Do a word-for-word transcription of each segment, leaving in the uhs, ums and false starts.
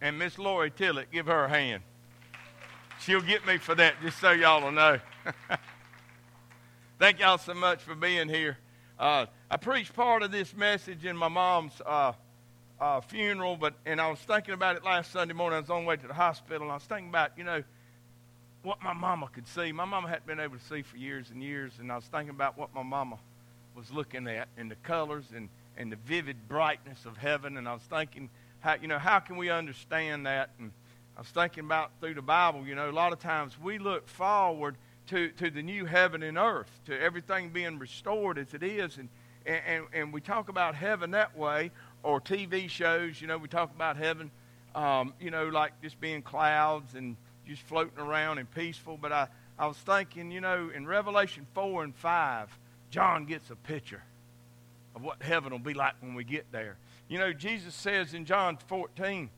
And Miss Lori Tillett, give her a hand. She'll get me for that, just so y'all will know. Thank y'all so much for being here. Uh, I preached part of this message in my mom's uh, uh, funeral, but and I was thinking about it last Sunday morning. I was on the way to the hospital, and I was thinking about, you know, what my mama could see. My mama hadn't been able to see for years and years, and I was thinking about what my mama was looking at and the colors and, and the vivid brightness of heaven, and I was thinking, how, you know, how can we understand that? And I was thinking about through the Bible, you know, a lot of times we look forward to, to the new heaven and earth, to everything being restored as it is, and, and, and we talk about heaven that way, or T V shows, you know, we talk about heaven, um, you know, like just being clouds and just floating around and peaceful, but I, I was thinking, you know, in Revelation four and five, John gets a picture of what heaven will be like when we get there. You know, Jesus says in John fourteen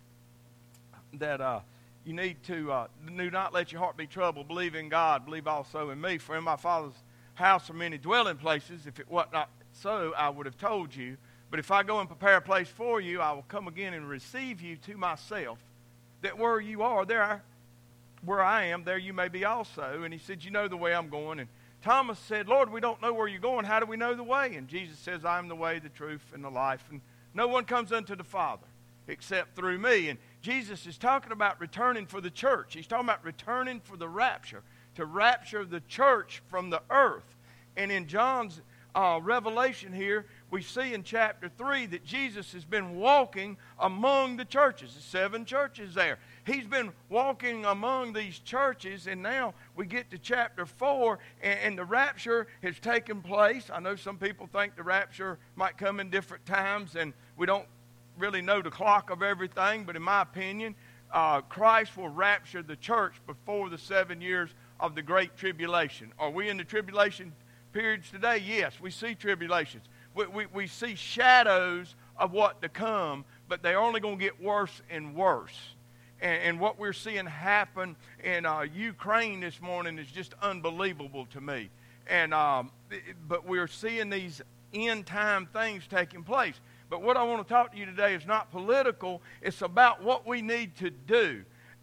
that uh, you need to uh, do not let your heart be troubled. Believe in God. Believe also in me. For in my Father's house are many dwelling places. If it were not so, I would have told you. But if I go and prepare a place for you, I will come again and receive you to myself, that where you are, there, where I am, there you may be also. And he said, you know the way I'm going. And Thomas said, Lord, we don't know where you're going. How do we know the way? And Jesus says, I am the way, the truth, and the life. And no one comes unto the Father except through me. And Jesus is talking about returning for the church. He's talking about returning for the rapture, to rapture the church from the earth. And in John's uh, revelation here, we see in chapter three that Jesus has been walking among the churches. The seven churches there. He's been walking among these churches, and now we get to chapter four, and, and the rapture has taken place. I know some people think the rapture might come in different times, and we don't really know the clock of everything, but in my opinion, uh, Christ will rapture the church before the seven years of the Great Tribulation. Are we in the tribulation periods today? Yes, we see tribulations. We, we, we see shadows of what to come, but they're only going to get worse and worse. And, and what we're seeing happen in uh, Ukraine this morning is just unbelievable to me. And um, but we're seeing these end-time things taking place. But what I want to talk to you today is not political. It's about what we need to do.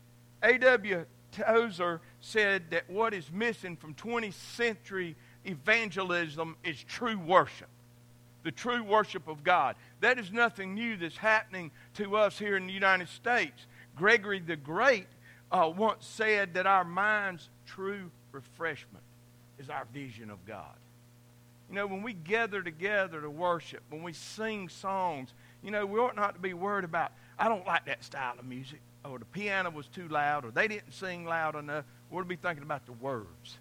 A W Tozer said that what is missing from twentieth century evangelism is true worship. The true worship of God. That is nothing new that's happening to us here in the United States. Gregory the Great uh, once said that our mind's true refreshment is our vision of God. You know, when we gather together to worship, when we sing songs, you know, we ought not to be worried about, I don't like that style of music, or the piano was too loud, or they didn't sing loud enough. We ought to be thinking about the words.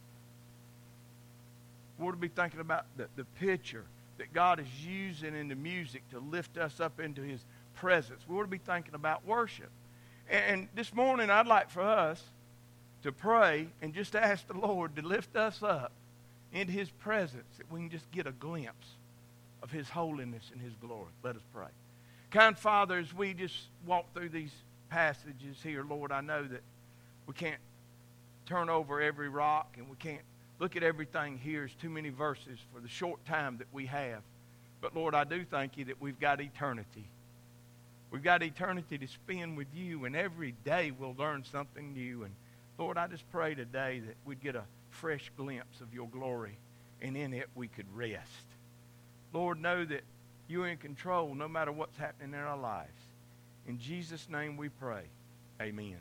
We ought to be thinking about the, the picture that God is using in the music to lift us up into His presence. We ought to be thinking about worship. And this morning, I'd like for us to pray and just ask the Lord to lift us up into His presence, that we can just get a glimpse of His holiness and His glory. Let us pray. Kind Father, as we just walk through these passages here, Lord, I know that we can't turn over every rock and we can't look at everything here. It's too many verses for the short time that we have. But Lord, I do thank you that we've got eternity. We've got eternity to spend with you, and every day we'll learn something new. And Lord, I just pray today that we'd get a fresh glimpse of your glory, and in it we could rest. Lord, know that you're in control no matter what's happening in our lives. In Jesus' name we pray. Amen.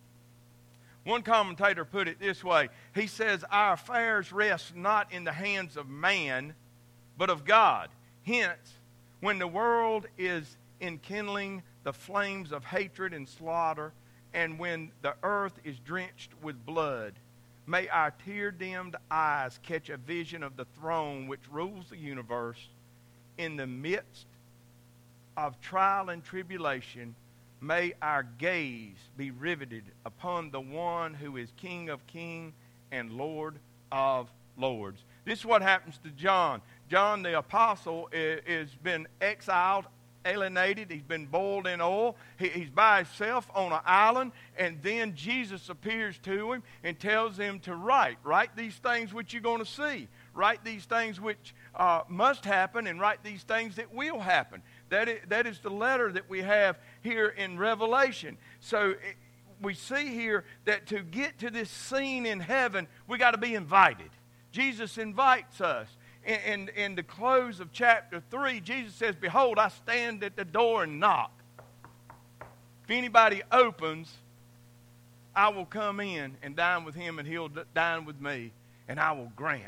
One commentator put it this way. He says, our affairs rest not in the hands of man, but of God. Hence, when the world is enkindling the flames of hatred and slaughter, and when the earth is drenched with blood, may our tear-dimmed eyes catch a vision of the throne which rules the universe. In the midst of trial and tribulation, may our gaze be riveted upon the one who is King of kings and Lord of lords. This is what happens to John. John the apostle has been exiled, alienated. He's been boiled in oil. He, he's by himself on an island, and then Jesus appears to him and tells him to write. Write these things which you're going to see. Write these things which uh, must happen, and write these things that will happen. That is, that is the letter that we have here in Revelation. So it, we see here that to get to this scene in heaven, we got to be invited. Jesus invites us. In, in, in the close of chapter three, Jesus says, "Behold, I stand at the door and knock. If anybody opens, I will come in and dine with him, and he'll d- dine with me, and I will grant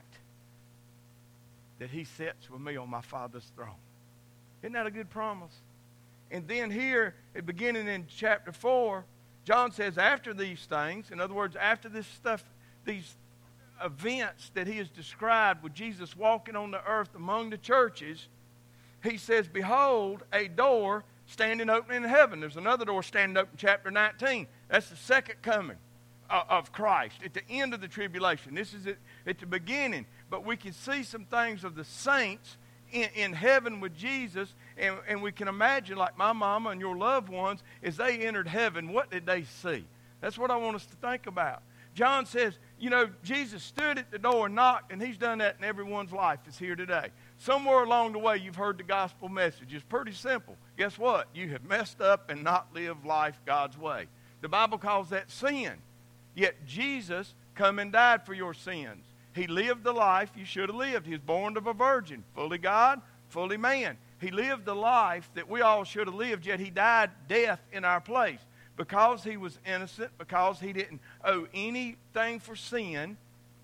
that he sits with me on my Father's throne." Isn't that a good promise? And then here, at beginning in chapter four, John says after these things, in other words, after this stuff, these events that he has described with Jesus walking on the earth among the churches, he says, "Behold, a door standing open in heaven." There's another door standing open in chapter nineteen. That's the second coming of Christ at the end of the tribulation. This is at, at the beginning. But we can see some things of the saints in, in heaven with Jesus, and, and we can imagine, like my mama and your loved ones, as they entered heaven, what did they see? That's what I want us to think about. John says, you know, Jesus stood at the door and knocked, and he's done that in everyone's life that's here today. Somewhere along the way, you've heard the gospel message. It's pretty simple. Guess what? You have messed up and not lived life God's way. The Bible calls that sin. Yet Jesus come and died for your sins. He lived the life you should have lived. He was born of a virgin, fully God, fully man. He lived the life that we all should have lived, yet he died death in our place. Because he was innocent, because he didn't owe anything for sin,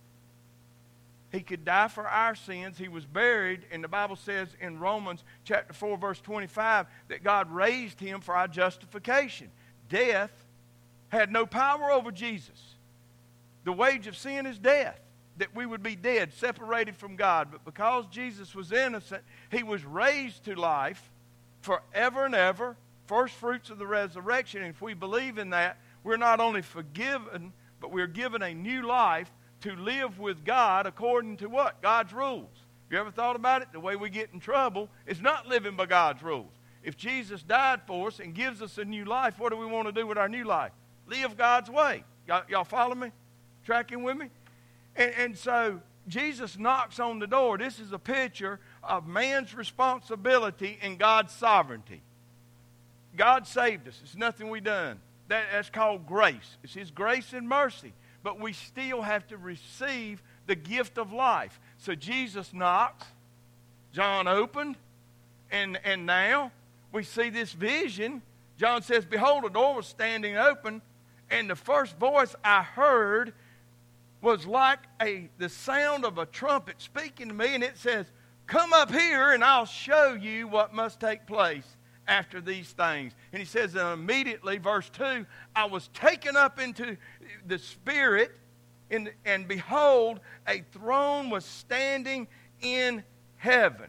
he could die for our sins. He was buried, and the Bible says in Romans chapter four, verse twenty-five, that God raised him for our justification. Death had no power over Jesus. The wage of sin is death, that we would be dead, separated from God. But because Jesus was innocent, he was raised to life forever and ever, first fruits of the resurrection. And if we believe in that, we're not only forgiven, but we're given a new life to live with God according to what? God's rules. You ever thought about it? The way we get in trouble is not living by God's rules. If Jesus died for us and gives us a new life, what do we want to do with our new life? Live God's way. Y'all, y'all follow me? Tracking with me? And, and so Jesus knocks on the door. This is a picture of man's responsibility and God's sovereignty. God saved us. It's nothing we done. That, that's called grace. It's his grace and mercy. But we still have to receive the gift of life. So Jesus knocks. John opened. And, and now we see this vision. John says, "Behold, a door was standing open. And the first voice I heard was like a the sound of a trumpet speaking to me." And it says, "Come up here and I'll show you what must take place after these things." And he says, and immediately, verse two, "I was taken up into the Spirit, and, and behold, a throne was standing in heaven."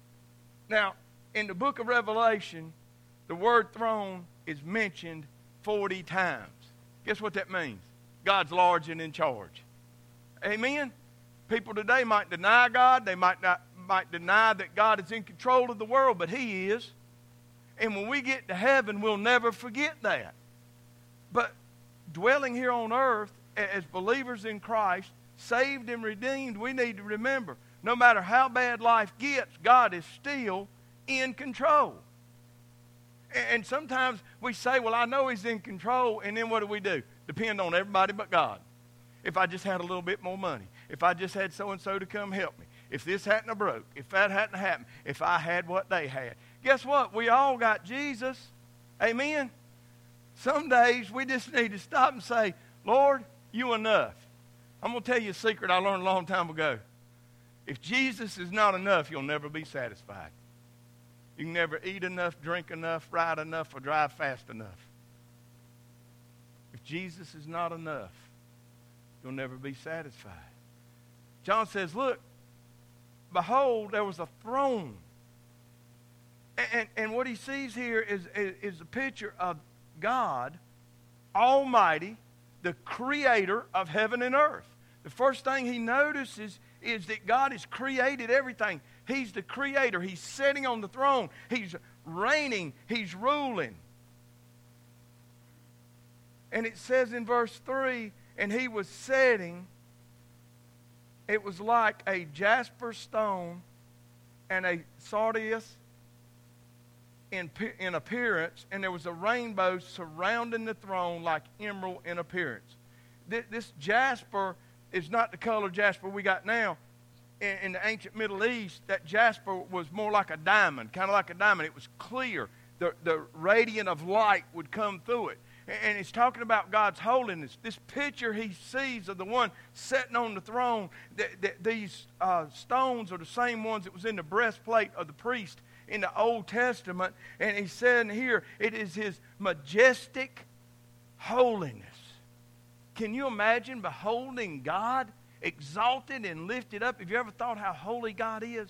Now, in the book of Revelation, the word throne is mentioned forty times. Guess what that means? God's large and in charge. Amen? People today might deny God. They might not might deny that God is in control of the world, but he is. And when we get to heaven, we'll never forget that. But dwelling here on earth as believers in Christ, saved and redeemed, we need to remember, no matter how bad life gets, God is still in control. And sometimes we say, well, I know he's in control, and then what do we do? Depend on everybody but God. If I just had a little bit more money, if I just had so-and-so to come help me, if this hadn't have broke, if that hadn't happened, if I had what they had. Guess what? We all got Jesus. Amen? Some days we just need to stop and say, Lord, you enough. I'm going to tell you a secret I learned a long time ago. If Jesus is not enough, you'll never be satisfied. You can never eat enough, drink enough, ride enough, or drive fast enough. If Jesus is not enough, you'll never be satisfied. John says, look, behold, there was a throne. And, and, and what he sees here is, is, is a picture of God Almighty, the creator of heaven and earth. The first thing he notices is that God has created everything. He's the creator. He's sitting on the throne. He's reigning. He's ruling. And it says in verse three, and he was sitting, it was like a jasper stone and a sardius in, in appearance, and there was a rainbow surrounding the throne like emerald in appearance. This, this jasper is not the color jasper we got now. In, in the ancient Middle East, that jasper was more like a diamond, kind of like a diamond. It was clear. The, the radiant of light would come through it. And, and it's talking about God's holiness. This picture he sees of the one sitting on the throne, th- th- these uh, stones are the same ones that was in the breastplate of the priest in the Old Testament. And he said here, it is his majestic holiness. Can you imagine beholding God exalted and lifted up? Have you ever thought how holy God is?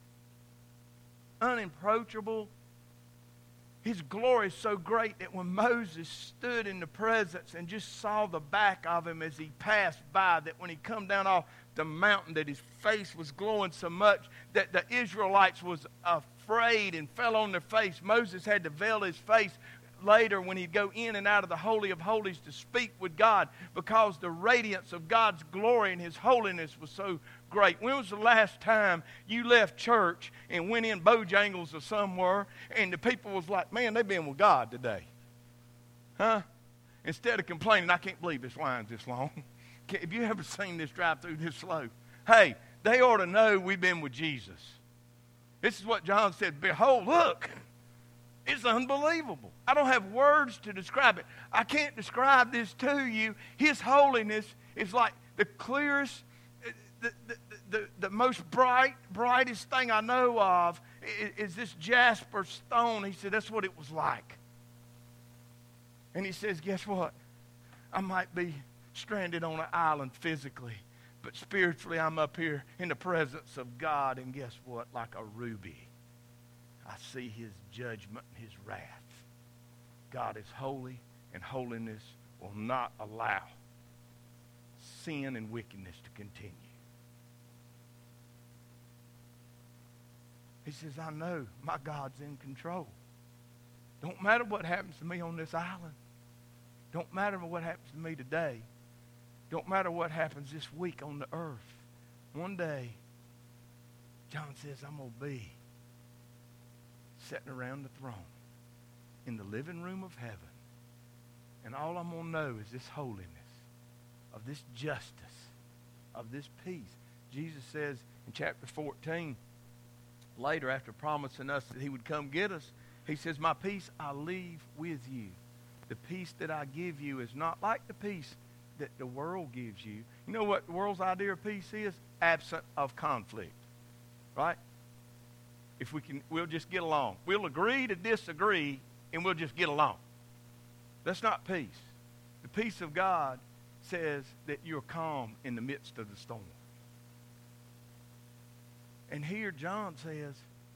Unapproachable. His glory is so great that when Moses stood in the presence and just saw the back of him as he passed by, that when he come down off the mountain, that his face was glowing so much that the Israelites was afraid and fell on their face. Moses had to veil his face later when he'd go in and out of the Holy of Holies to speak with God, because the radiance of God's glory and his holiness was so great. When was the last time you left church and went in Bojangles or somewhere and the people was like, man, they've been with God today? Huh? Instead of complaining, I can't believe this line's this long. Have you ever seen this drive through this slow? Hey, they ought to know we've been with Jesus. This is what John said. Behold, look. It's unbelievable. I don't have words to describe it. I can't describe this to you. His holiness is like the clearest, the, the, the, the most bright, brightest thing I know of is, is this jasper stone. He said that's what it was like. And he says, guess what? I might be stranded on an island physically, but spiritually I'm up here in the presence of God. And guess what? Like a ruby. I see his judgment and his wrath. God is holy, and holiness will not allow sin and wickedness to continue. He says, I know my God's in control. Don't matter what happens to me on this island. Don't matter what happens to me today. Don't matter what happens this week on the earth. One day, John says, I'm going to be sitting around the throne in the living room of heaven. And all I'm going to know is this holiness, of this justice, of this peace. Jesus says in chapter fourteen, later after promising us that he would come get us, he says, my peace I leave with you. The peace that I give you is not like the peace that the world gives you. You know what the world's idea of peace is? Absent of conflict. Right? If we can, we'll just get along. We'll agree to disagree, and we'll just get along. That's not peace. The peace of God says that you're calm in the midst of the storm. And here John says,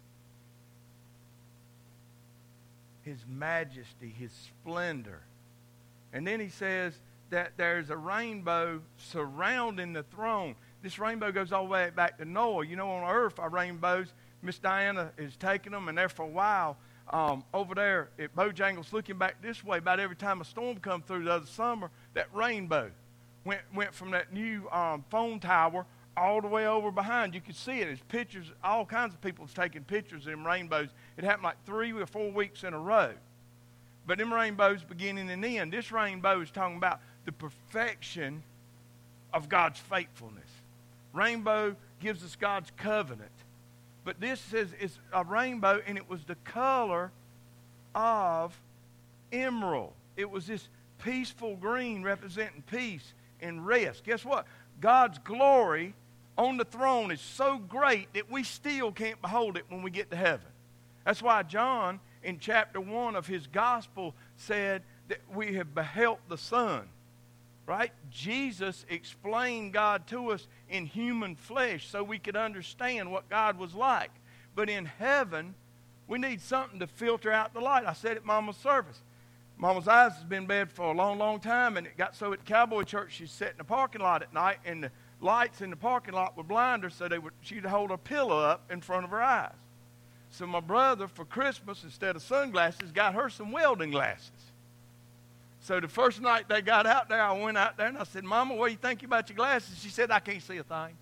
his majesty, his splendor. And then he says that there's a rainbow surrounding the throne. This rainbow goes all the way back to Noah. You know, on earth, our rainbows, Miss Diana is taking them, and there for a while, um, over there at Bojangles, looking back this way, about every time a storm come through the other summer, that rainbow went went from that new um, phone tower all the way over behind. You could see it. There's pictures, all kinds of people taking pictures of them rainbows. It happened like three or four weeks in a row. But them rainbows beginning and end. This rainbow is talking about the perfection of God's faithfulness. Rainbow gives us God's covenant. But this says it's a rainbow, and it was the color of emerald. It was this peaceful green representing peace and rest. Guess what? God's glory on the throne is so great that we still can't behold it when we get to heaven. That's why John, in chapter one of his gospel, said that we have beheld the Son. Right? Jesus explained God to us in human flesh so we could understand what God was like. But in heaven, we need something to filter out the light. I said at Mama's service. Mama's eyes has been bad for a long, long time, and it got so at Cowboy Church she'd sit in the parking lot at night, and the lights in the parking lot would blind her, so they would, she'd hold a pillow up in front of her eyes. So my brother, for Christmas, instead of sunglasses, got her some welding glasses. So the first night they got out there, I went out there and I said, Mama, what do you think about your glasses? She said, I can't see a thing.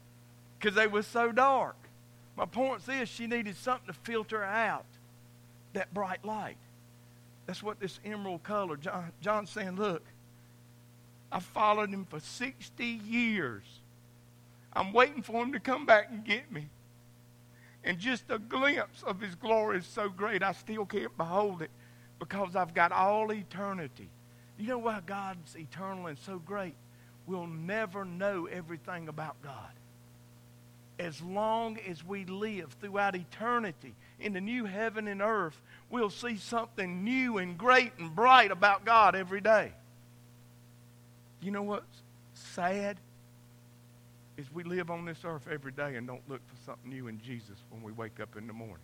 Because they were so dark. My point is, she needed something to filter her out. that bright light. That's what this emerald color, John, John's saying, look, I followed him for sixty years. I'm waiting for him to come back and get me. And just a glimpse of his glory is so great, I still can't behold it because I've got all eternity. You know why God's eternal and so great? We'll never know everything about God. As long as we live throughout eternity in the new heaven and earth, we'll see something new and great and bright about God every day. You know what's sad? Is we live on this earth every day and don't look for something new in Jesus when we wake up in the morning.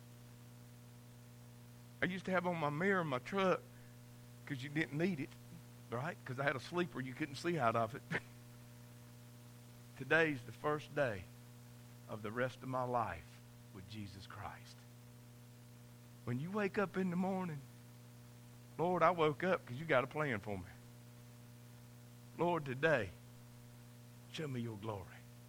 I used to have on my mirror in my truck because you didn't need it, right? Because I had a sleeper you couldn't see out of it. Today's the first day of the rest of my life with Jesus Christ. When you wake up in the morning, Lord, I woke up because you got a plan for me. Lord, today, show me your glory.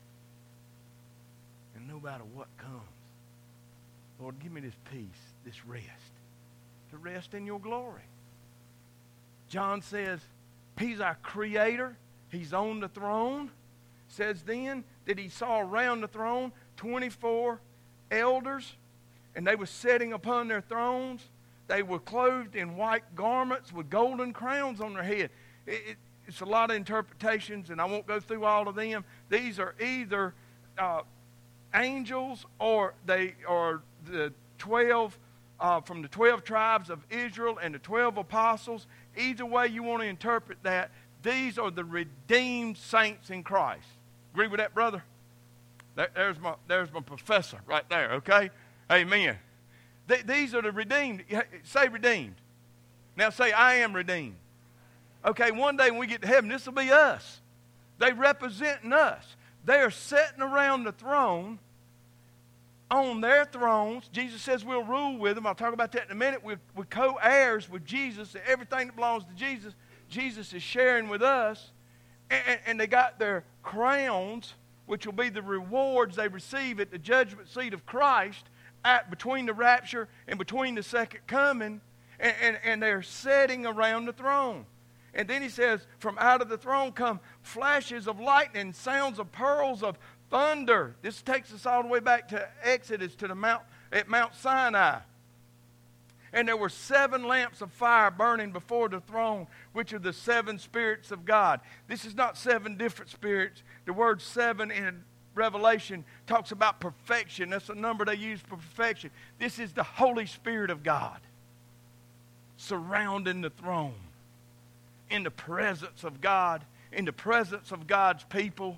And no matter what comes, Lord, give me this peace, this rest, to rest in your glory. John says he's our creator. He's on the throne. Says then that he saw around the throne twenty-four elders, and they were sitting upon their thrones. They were clothed in white garments with golden crowns on their head. It, it, It's a lot of interpretations, and I won't go through all of them. These are either uh, angels or they are the twelve uh, from the twelve tribes of Israel and the twelve apostles. Either way you want to interpret that, these are the redeemed saints in Christ. Agree with that, brother? There, there's my there's my professor right there. Okay, amen. Th- these are the redeemed. Say redeemed. Now say I am redeemed. Okay, one day when we get to heaven, this will be us. They representing us. They are sitting around the throne, on their thrones. Jesus says we'll rule with them. I'll talk about that in a minute. We're, we're co-heirs with Jesus. Everything that belongs to Jesus, Jesus is sharing with us. And, and they got their crowns, which will be the rewards they receive at the judgment seat of Christ at between the rapture and between the second coming. And, and, and they're sitting around the throne. And then he says, from out of the throne come flashes of lightning, sounds of pearls of thunder. This takes us all the way back to Exodus, to the mount at Mount Sinai. And there were seven lamps of fire burning before the throne, which are the seven spirits of God. This is not seven different spirits. The word seven in Revelation talks about perfection. That's the number they use for perfection. This is the Holy Spirit of God surrounding the throne. In the presence of God, in the presence of God's people.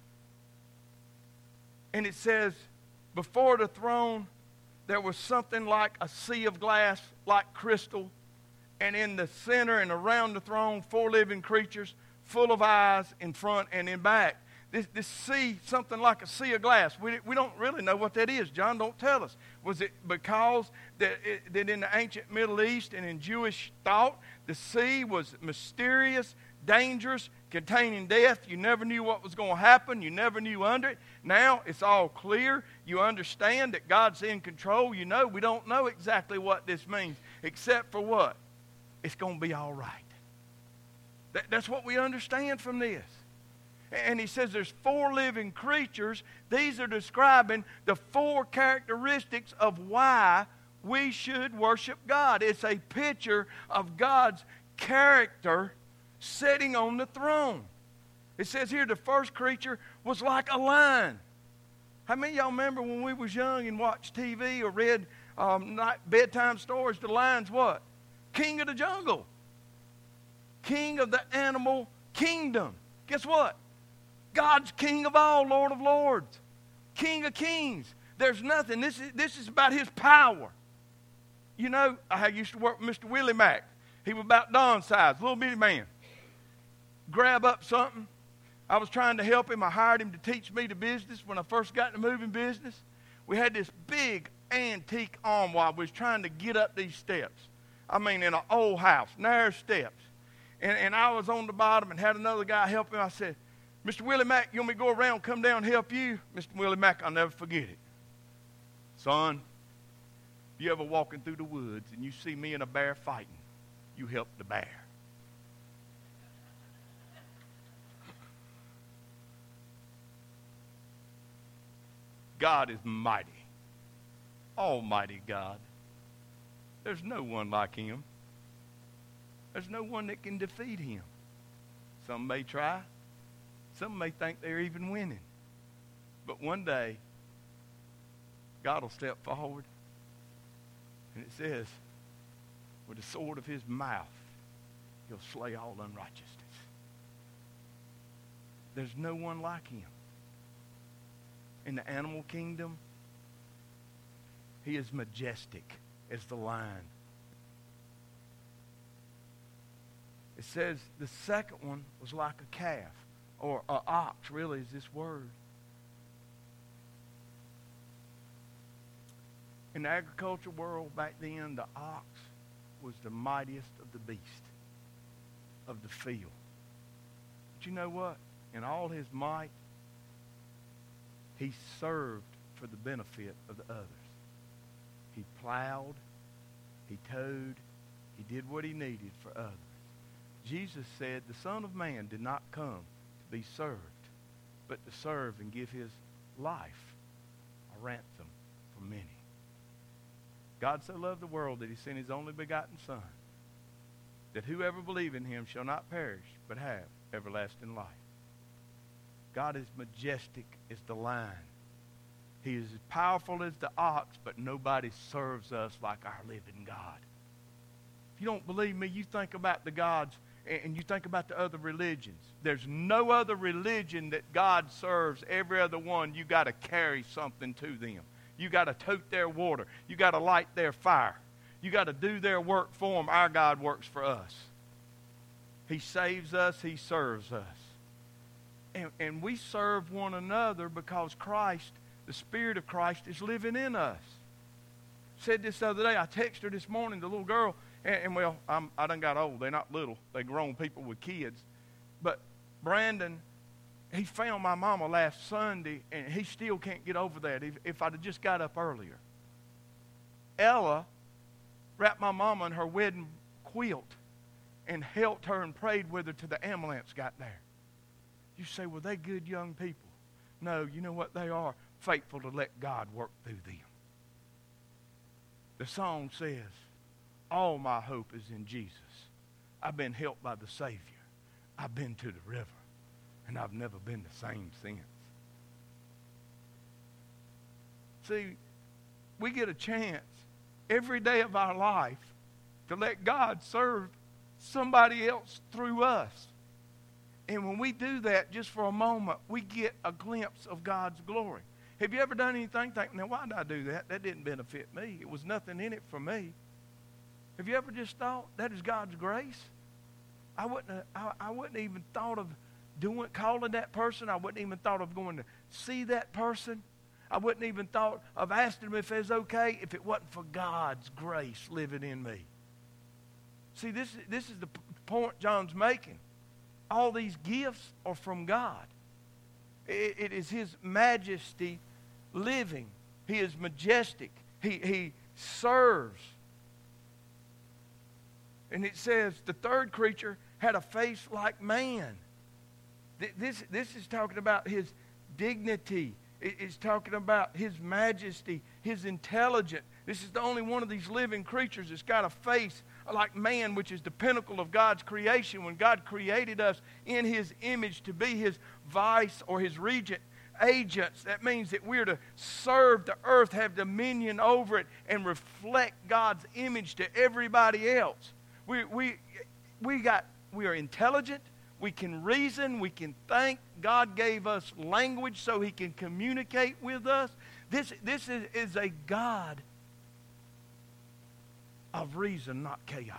And it says, before the throne, there was something like a sea of glass, like crystal. And in the center and around the throne, four living creatures, full of eyes in front and in back. This, this sea, something like a sea of glass. We, we don't really know what that is. John don't tell us. Was it because that, it, that in the ancient Middle East and in Jewish thought, the sea was mysterious, dangerous, containing death? You never knew what was going to happen. You never knew under it. Now it's all clear. You understand that God's in control. You know, we don't know exactly what this means, except for what? It's going to be all right. That, that's what we understand from this. And he says there's four living creatures. These are describing the four characteristics of why we should worship God. It's a picture of God's character sitting on the throne. It says here the first creature was like a lion. How many of y'all remember when we was young and watched T V or read um, night, bedtime stories? The lion's what? King of the jungle. King of the animal kingdom. Guess what? God's King of all, Lord of lords. King of kings. There's nothing. This is, this is about his power. You know, I used to work with Mister Willie Mack. He was about Don's size, little bitty man. Grab up something. I was trying to help him. I hired him to teach me the business when I first got in the moving business. We had this big antique armoire. We was trying to get up these steps. I mean, in an old house, narrow steps. And, and I was on the bottom and had another guy help me. I said, Mister Willie Mack, you want me to go around, come down and help you? Mister Willie Mack, I'll never forget it. Son, If you ever walking through the woods and you see me and a bear fighting, you help the bear. God is mighty. Almighty God. There's no one like him. There's no one that can defeat him. Some may try. Some may think they're even winning. But one day, God will step forward, and it says, with the sword of his mouth, he'll slay all unrighteousness. There's no one like him. In the animal kingdom, he is majestic as the lion. It says the second one was like a calf, or an ox, really, is this word. In the agricultural world back then, the ox was the mightiest of the beast of the field. But you know what? In all his might, he served for the benefit of the others. He plowed, he towed, he did what he needed for others. Jesus said the Son of Man did not come to be served, but to serve and give his life a ransom for many. God so loved the world that he sent his only begotten Son, that whoever believes in him shall not perish, but have everlasting life. God is majestic as the lion. He is as powerful as the ox, but nobody serves us like our living God. If you don't believe me, you think about the gods and you think about the other religions. There's no other religion that God serves. Every other one, you got to carry something to them. You got to tote their water. You got to light their fire. You got to do their work for them. Our God works for us. He saves us. He serves us. And, and we serve one another because Christ, the Spirit of Christ, is living in us. Said this the other day. I texted her this morning, the little girl, and, and well, I'm, I done got old. They're not little. They're grown people with kids. But Brandon, he found my mama last Sunday, and he still can't get over that if, if I'd have just got up earlier. Ella wrapped my mama in her wedding quilt and helped her and prayed with her till the ambulance got there. You say, well, they good young people. No, you know what they are? Faithful to let God work through them. The song says, all my hope is in Jesus. I've been helped by the Savior. I've been to the river, and I've never been the same since. See, we get a chance every day of our life to let God serve somebody else through us. And when we do that just for a moment, we get a glimpse of God's glory. Have you ever done anything thinking, now why did I do that? That didn't benefit me. It was nothing in it for me. Have you ever just thought, that is God's grace? I wouldn't, I, I wouldn't even thought of doing, calling that person. I wouldn't even thought of going to see that person. I wouldn't even thought of asking them if it was okay if it wasn't for God's grace living in me. See, this, this is the p- point John's making. All these gifts are from God. It, it is his majesty living. He is majestic. He, he serves. And it says the third creature had a face like man. This, this is talking about his dignity. It's talking about his majesty, his intelligence. This is the only one of these living creatures that's got a face like man, which is the pinnacle of God's creation. When God created us in his image to be his vice or his regent agents, that means that we're to serve the earth, have dominion over it, and reflect God's image to everybody else. We, we, we, got, we are intelligent. We can reason. We can think. God gave us language so he can communicate with us. This, this is, is a God of reason, not chaos.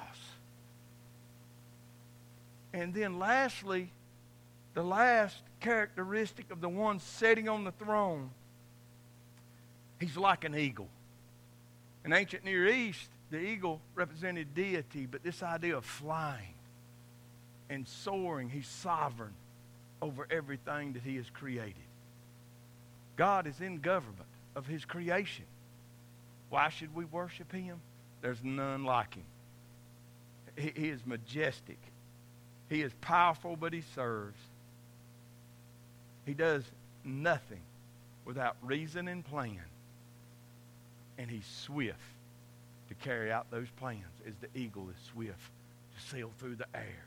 And then lastly, the last characteristic of the one sitting on the throne, he's like an eagle. In ancient Near East, the eagle represented deity, but this idea of flying and soaring, he's sovereign over everything that he has created. God is in government of his creation. Why should we worship him? There's none like him. He, he is majestic. He is powerful, but he serves. He does nothing without reason and plan. And he's swift to carry out those plans as the eagle is swift to sail through the air.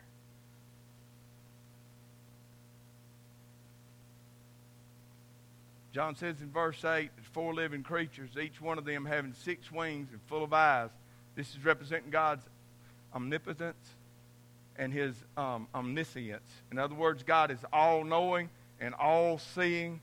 John says in verse eight, there's four living creatures, each one of them having six wings and full of eyes. This is representing God's omnipotence and his um, omniscience. In other words, God is all-knowing and all-seeing.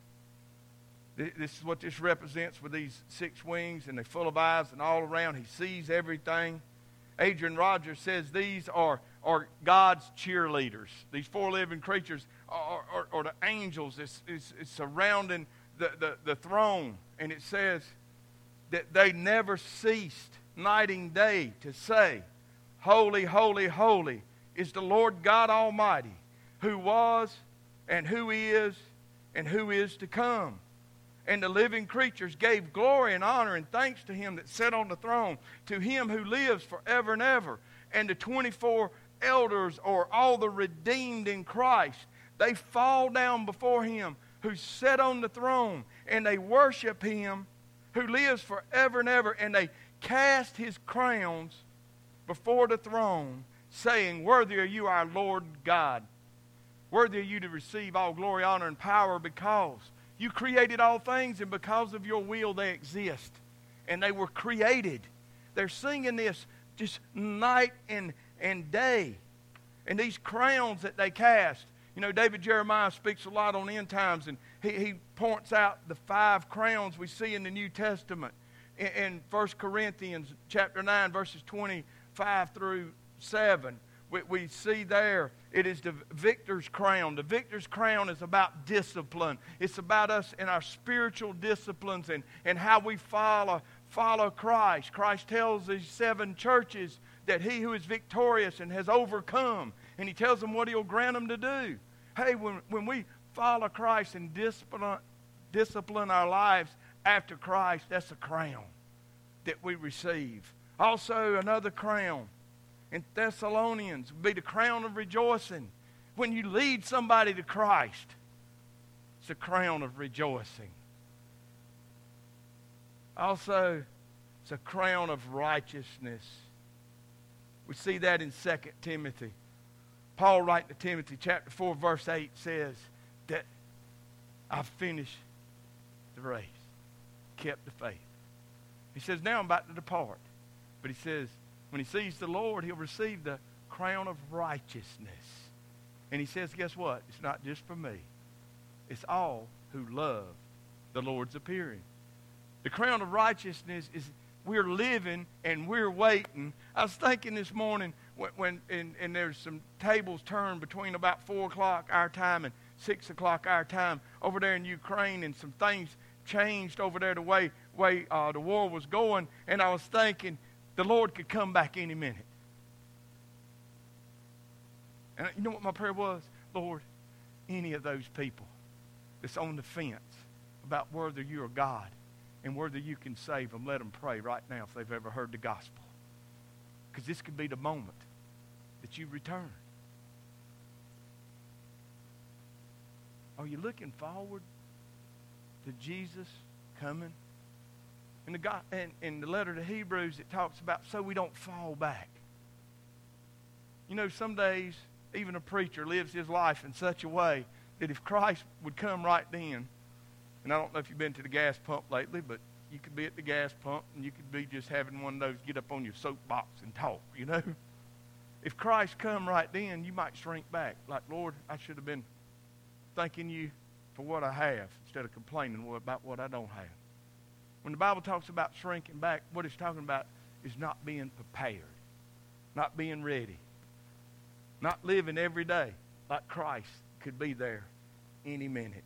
This is what this represents with these six wings, and they're full of eyes, and all around he sees everything. Adrian Rogers says these are, are God's cheerleaders. These four living creatures are, are, are the angels. It's, it's, it's surrounding the, the, the throne. And it says that they never ceased night and day to say, Holy, holy, holy is the Lord God Almighty, who was and who is and who is to come. And the living creatures gave glory and honor and thanks to him that sat on the throne, to him who lives forever and ever. And the twenty-four elders, or all the redeemed in Christ, they fall down before him who sat on the throne, and they worship him who lives forever and ever. And they cast his crowns before the throne, saying, Worthy are you, our Lord God. Worthy are you to receive all glory, honor, and power, because you created all things, and because of your will they exist. And they were created. They're singing this just night and, and day. And these crowns that they cast. You know, David Jeremiah speaks a lot on end times, and he, he points out the five crowns we see in the New Testament. In, in First Corinthians chapter nine, verses twenty-five through seven. We, we see there, it is the victor's crown. The victor's crown is about discipline. It's about us in our spiritual disciplines and, and how we follow, follow Christ. Christ tells these seven churches that he who is victorious and has overcome, and he tells them what he'll grant them to do. Hey, when, when we follow Christ and discipline, discipline our lives after Christ, that's a crown that we receive. Also, another crown in Thessalonians would be the crown of rejoicing. When you lead somebody to Christ, it's a crown of rejoicing. Also, it's a crown of righteousness. We see that in Second Timothy. Paul writing to Timothy, chapter four, verse eight, says that I've finished the race, kept the faith. He says, now I'm about to depart. But he says, when he sees the Lord, he'll receive the crown of righteousness. And he says, guess what? It's not just for me. It's all who love the Lord's appearing. The crown of righteousness is we're living and we're waiting. I was thinking this morning when, when and, and there's some tables turned between about four o'clock our time and six o'clock our time over there in Ukraine, and some things changed over there the way, way uh, the war was going. And I was thinking, the Lord could come back any minute. And you know what my prayer was? Lord, any of those people that's on the fence about whether you're God and whether you can save them, let them pray right now if they've ever heard the gospel. Because this could be the moment that you return. Are you looking forward to Jesus coming? In the, God, in, in the letter to Hebrews, it talks about so we don't fall back. You know, some days, even a preacher lives his life in such a way that if Christ would come right then, and I don't know if you've been to the gas pump lately, but you could be at the gas pump and you could be just having one of those get up on your soapbox and talk, you know. If Christ come right then, you might shrink back. Like, Lord, I should have been thanking you for what I have instead of complaining about what I don't have. When the Bible talks about shrinking back, what it's talking about is not being prepared, not being ready, not living every day like Christ could be there any minute.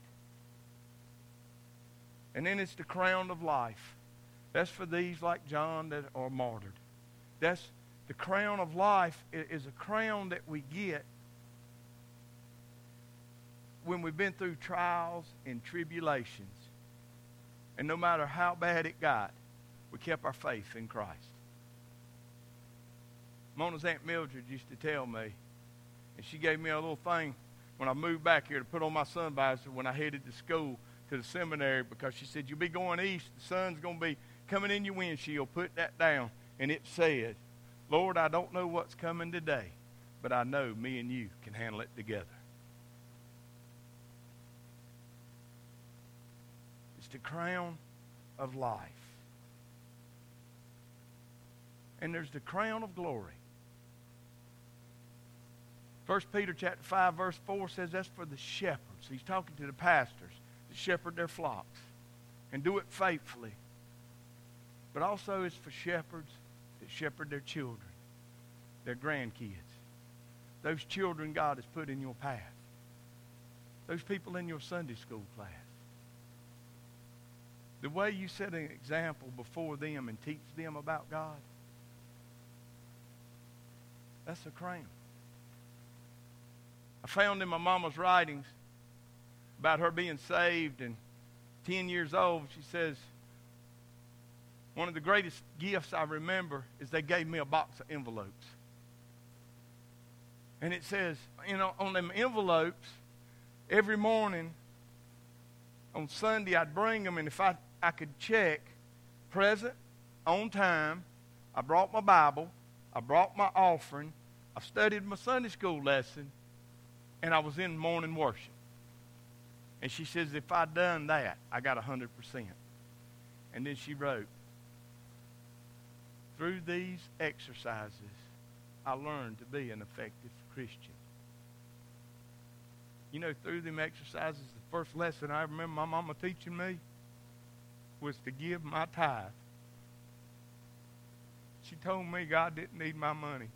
And then it's the crown of life. That's for these like John that are martyred. That's the crown of life is a crown that we get when we've been through trials and tribulations. And no matter how bad it got, we we kept our faith in Christ. Mona's Aunt Mildred used to tell me, and she gave me a little thing when I moved back here to put on my sun visor when I headed to school, to the seminary, because she said, you'll be going east, the sun's going to be coming in your windshield. Put that down. And it said, Lord, I don't know what's coming today, but I know me and you can handle it together. It's the crown of life. And there's the crown of glory. First Peter chapter five, verse four says that's for the shepherds. He's talking to the pastors that shepherd their flocks and do it faithfully. But also it's for shepherds that shepherd their children, their grandkids. Those children God has put in your path. Those people in your Sunday school class. The way you set an example before them and teach them about God, that's a crown. I found in my mama's writings about her being saved and ten years old, she says, one of the greatest gifts I remember is they gave me a box of envelopes. And it says, you know, on them envelopes, every morning on Sunday I'd bring them, and if I, I could check present, on time, I brought my Bible, I brought my offering, I studied my Sunday school lesson, and I was in morning worship. And she says, if I'd done that, I got one hundred percent. And then she wrote, through these exercises, I learned to be an effective Christian. You know, through them exercises, the first lesson I remember my mama teaching me was to give my tithe. She told me God didn't need my money,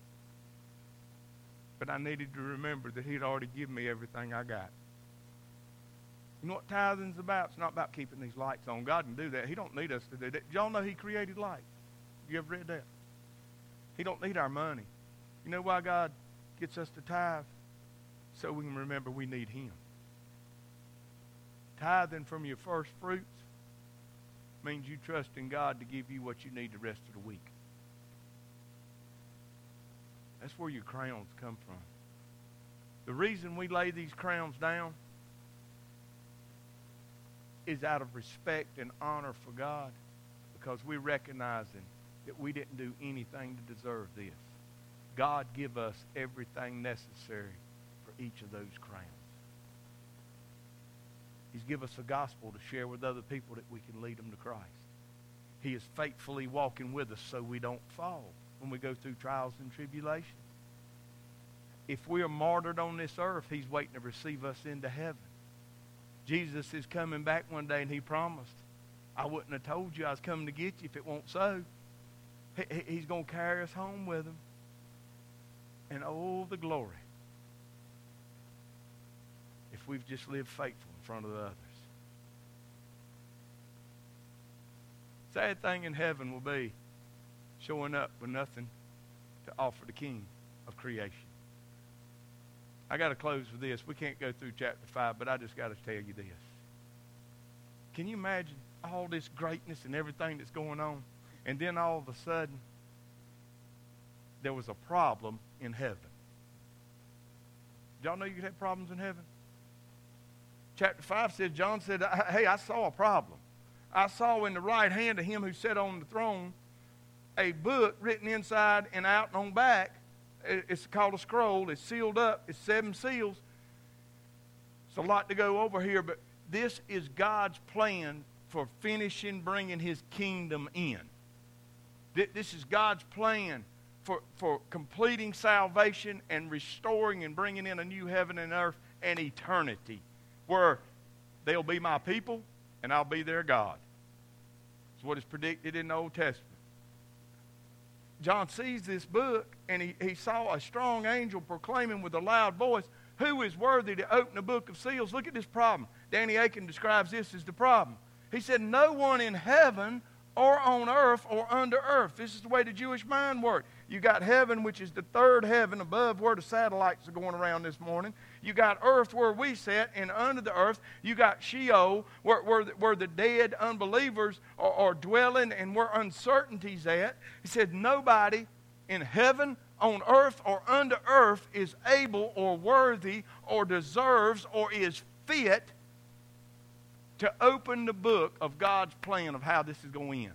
but I needed to remember that He'd already given me everything I got. You know what tithing's about? It's not about keeping these lights on. God can do that. He don't need us to do that. Did y'all know He created light? You ever read that? He don't need our money. You know why God gets us to tithe? So we can remember we need Him. Tithing from your first fruits means you trust in God to give you what you need the rest of the week. That's where your crowns come from. The reason we lay these crowns down is out of respect and honor for God, because we're recognizing that we didn't do anything to deserve this. God give us everything necessary for each of those crowns. He's give us a gospel to share with other people that we can lead them to Christ. He is faithfully walking with us so we don't fall when we go through trials and tribulations. If we are martyred on this earth, He's waiting to receive us into heaven. Jesus is coming back one day, and He promised, I wouldn't have told you I was coming to get you if it weren't so. He, he's going to carry us home with Him. And oh, the glory, if we've just lived faithful in front of the others. Sad thing in heaven will be showing up with nothing to offer the King of creation. I got to close with this. We can't go through chapter five, but I just got to tell you this. Can you imagine all this greatness and everything that's going on? And then all of a sudden, there was a problem in heaven. Did y'all know you could have problems in heaven? Chapter five says, John said, hey, I saw a problem. I saw in the right hand of Him who sat on the throne a book written inside and out and on back. It's called a scroll. It's sealed up. It's seven seals. It's a lot to go over here, but this is God's plan for finishing, bringing His kingdom in. This is God's plan for, for completing salvation and restoring and bringing in a new heaven and earth and eternity, where they'll be my people and I'll be their God. It's what is predicted in the Old Testament. John sees this book, and he, he saw a strong angel proclaiming with a loud voice, who is worthy to open the book of seals? Look at this problem. Danny Aiken describes this as the problem. He said, no one in heaven or on earth or under earth. This is the way the Jewish mind worked. You got heaven, which is the third heaven above where the satellites are going around this morning. You got earth where we sit, and under the earth you got Sheol, where, where, the, where the dead unbelievers are, are dwelling and where uncertainty's at. He said nobody in heaven, on earth, or under earth is able or worthy or deserves or is fit to open the book of God's plan of how this is going to end.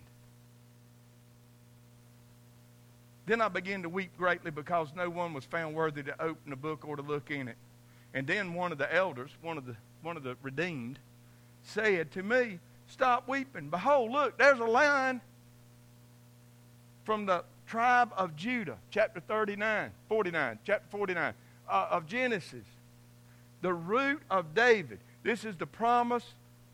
Then I began to weep greatly because no one was found worthy to open the book or to look in it. And then one of the elders, one of the, one of the redeemed, said to me, stop weeping. Behold, look, there's a line from the tribe of Judah, chapter thirty-nine, forty-nine, chapter forty-nine uh, of Genesis. The root of David. This is the promise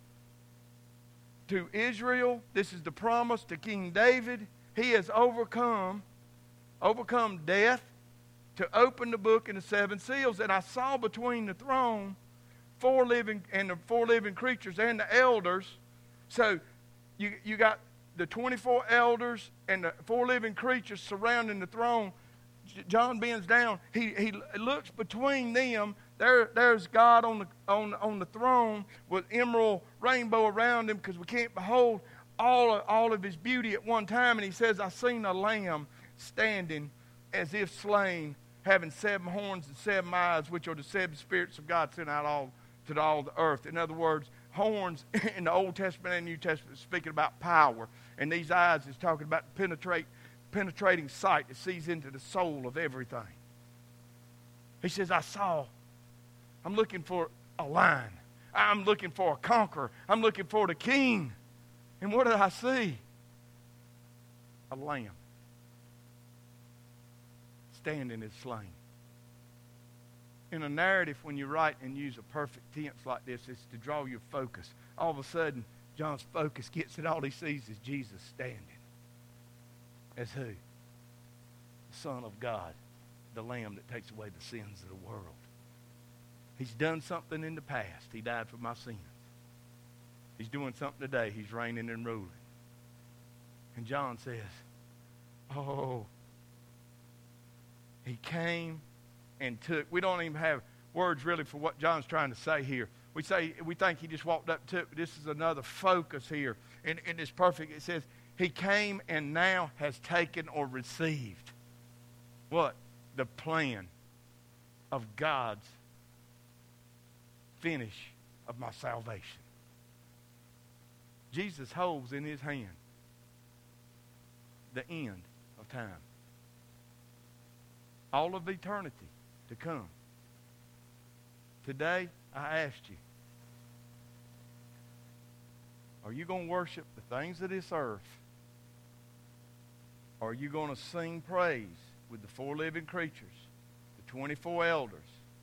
to Israel. This is the promise to King David. He has overcome, overcome death to open the book and the seven seals. And I saw between the throne four living and the four living creatures and the elders. So you you got the twenty-four elders and the four living creatures surrounding the throne. John bends down. He he looks between them. There, there's God on the on on the throne with emerald rainbow around him, because we can't behold all of, all of his beauty at one time. And he says, I seen a lamb standing as if slain, having seven horns and seven eyes, which are the seven spirits of God sent out all to all the earth. In other words, horns in the Old Testament and New Testament is speaking about power, and these eyes is talking about penetrate, penetrating sight that sees into the soul of everything. He says, I saw. I'm looking for a lion. I'm looking for a conqueror. I'm looking for the king. And what did I see? A lamb standing as slain. In a narrative, when you write and use a perfect tense like this, it's to draw your focus. All of a sudden, John's focus gets it. All he sees is Jesus standing. As who? The Son of God, the Lamb that takes away the sins of the world. He's done something in the past. He died for my sins. He's doing something today. He's reigning and ruling. And John says, oh, he came and took. We don't even have words really for what John's trying to say here. We say we think he just walked up to it, but this is another focus here. And, and it's perfect. It says, he came and now has taken or received what? The plan of God's finish of my salvation. Jesus holds in his hand the end of time. All of eternity to come. Today, I asked you, are you going to worship the things of this earth? Or are you going to sing praise with the four living creatures, the twenty-four elders,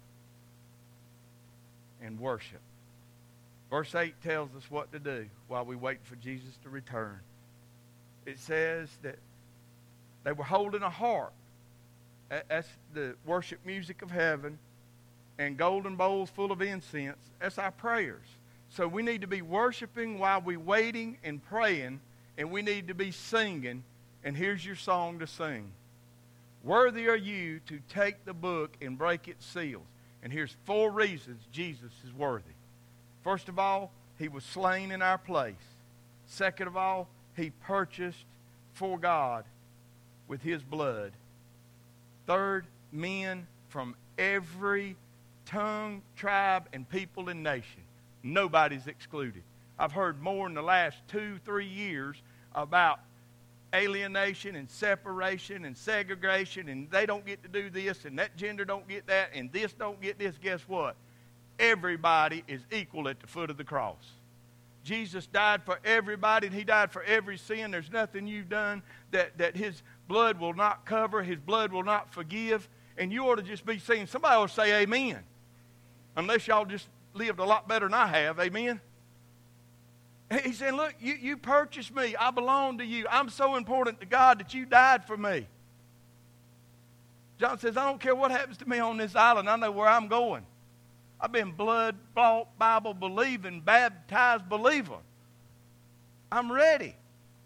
and worship? Verse eight tells us what to do while we wait for Jesus to return. It says that they were holding a harp. That's the worship music of heaven, and golden bowls full of incense. That's our prayers. So we need to be worshiping while we're waiting and praying, and we need to be singing. And here's your song to sing. Worthy are you to take the book and break its seals. And here's four reasons Jesus is worthy. First of all, he was slain in our place. Second of all, he purchased for God with his blood. Third, men from every tongue, tribe, and people and nation. Nobody's excluded. I've heard more in the last two, three years about alienation and separation and segregation, and they don't get to do this, and that gender don't get that, and this don't get this. Guess what? Everybody is equal at the foot of the cross. Jesus died for everybody, and he died for every sin. There's nothing you've done that, that his blood will not cover, his blood will not forgive. And you ought to just be saying, somebody ought to say amen. Unless y'all just lived a lot better than I have, amen? He's saying, look, you, you purchased me. I belong to you. I'm so important to God that you died for me. John says, I don't care what happens to me on this island. I know where I'm going. I've been blood-bought, Bible-believing, baptized believer. I'm ready.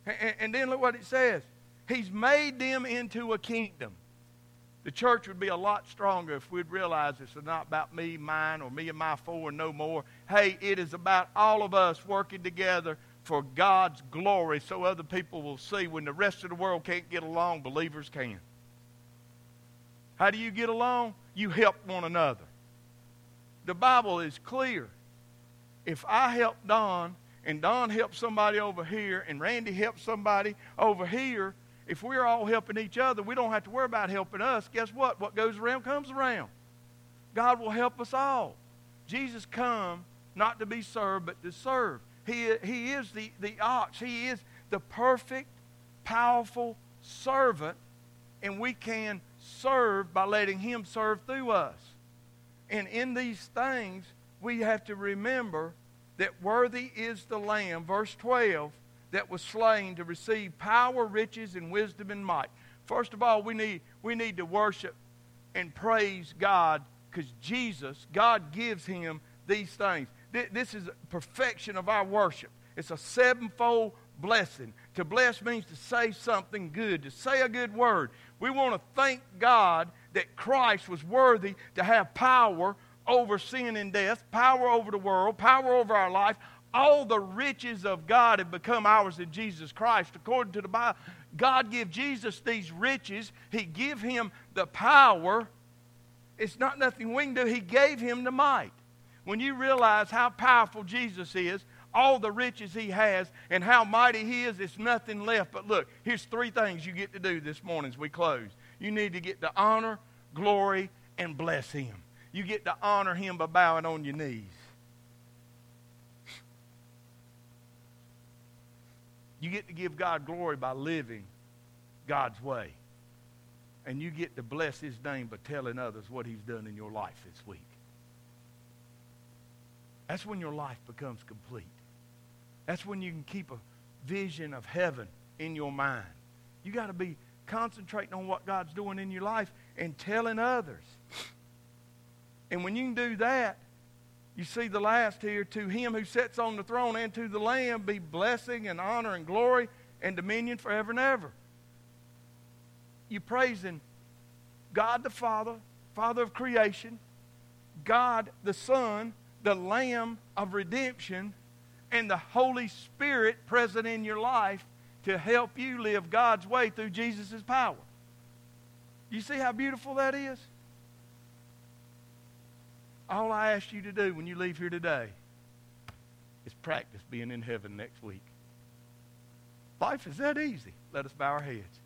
And, and then look what it says. He's made them into a kingdom. The church would be a lot stronger if we'd realize it's not about me, mine, or me and my four and no more. Hey, it is about all of us working together for God's glory so other people will see when the rest of the world can't get along, believers can. How do you get along? You help one another. The Bible is clear. If I help Don, and Don helps somebody over here, and Randy helps somebody over here, if we're all helping each other, we don't have to worry about helping us. Guess what? What goes around comes around. God will help us all. Jesus come not to be served, but to serve. He, he is the, the ox. He is the perfect, powerful servant, and we can serve by letting Him serve through us. And in these things, we have to remember that worthy is the Lamb, verse twelve, that was slain to receive power, riches, and wisdom and might. First of all, we need, we need to worship and praise God because Jesus, God gives Him these things. This is perfection of our worship. It's a sevenfold blessing. To bless means to say something good, to say a good word. We want to thank God that Christ was worthy to have power over sin and death, power over the world, power over our life. All the riches of God have become ours in Jesus Christ. According to the Bible, God gave Jesus these riches. He gave Him the power. It's not nothing we can do. He gave Him the might. When you realize how powerful Jesus is, all the riches He has, and how mighty He is, it's nothing left. But look, here's three things you get to do this morning as we close. You need to get to honor, glory, and bless Him. You get to honor Him by bowing on your knees. You get to give God glory by living God's way. And you get to bless His name by telling others what He's done in your life this week. That's when your life becomes complete. That's when you can keep a vision of heaven in your mind. You got to be concentrating on what God's doing in your life and telling others. And when you can do that, you see the last here, to Him who sits on the throne and to the Lamb be blessing and honor and glory and dominion forever and ever. You're praising God the Father, Father of creation, God the Son, the Lamb of redemption, and the Holy Spirit present in your life to help you live God's way through Jesus' power. You see how beautiful that is? All I ask you to do when you leave here today is practice being in heaven next week. Life is that easy. Let us bow our heads.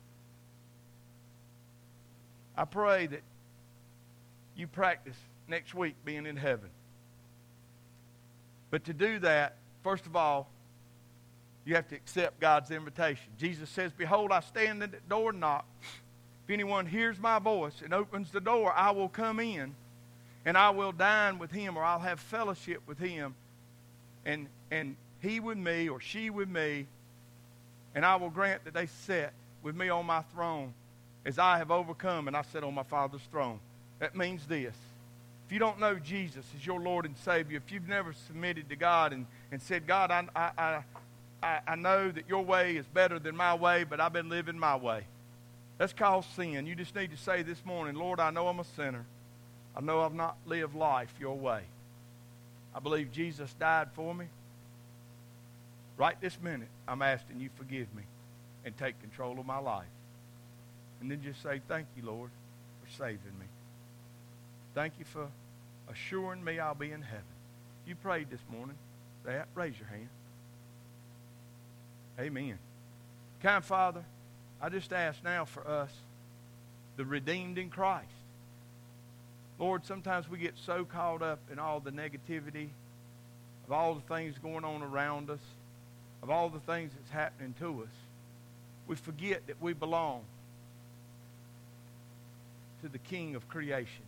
I pray that you practice next week being in heaven. But to do that, first of all, you have to accept God's invitation. Jesus says, "Behold, I stand at the door and knock. If anyone hears my voice and opens the door, I will come in, and I will dine with him," or I'll have fellowship with him, and, and he with me, or she with me, and I will grant that they sit with me on my throne as I have overcome and I sit on my Father's throne. That means this. If you don't know Jesus as your Lord and Savior, if you've never submitted to God and, and said, "God, I, I, I, I know that your way is better than my way, but I've been living my way." That's called sin. You just need to say this morning, "Lord, I know I'm a sinner. I know I've not lived life your way. I believe Jesus died for me. Right this minute, I'm asking you forgive me and take control of my life." And then just say, "Thank you, Lord, for saving me. Thank you for assuring me I'll be in heaven." You prayed this morning. That, raise your hand. Amen. Kind Father, I just ask now for us, the redeemed in Christ. Lord, sometimes we get so caught up in all the negativity of all the things going on around us, of all the things that's happening to us. We forget that we belong to the King of creation,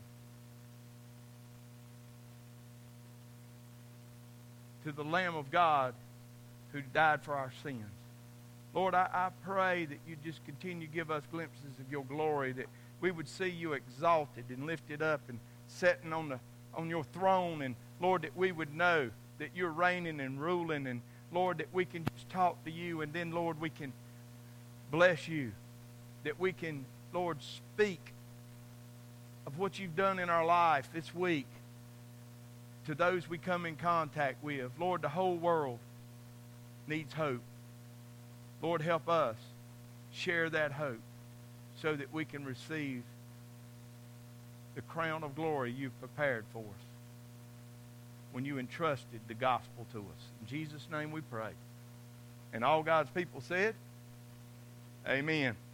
to the Lamb of God who died for our sins. Lord, I, I pray that you just continue to give us glimpses of your glory, that we would see you exalted and lifted up and sitting on the on your throne, and Lord, that we would know that you're reigning and ruling, and Lord, that we can just talk to you, and then, Lord, we can bless you. That we can, Lord, speak of what you've done in our life this week to those we come in contact with. Lord, the whole world needs hope. Lord, help us share that hope so that we can receive the crown of glory you've prepared for us when you entrusted the gospel to us. In Jesus' name we pray. And all God's people said, amen.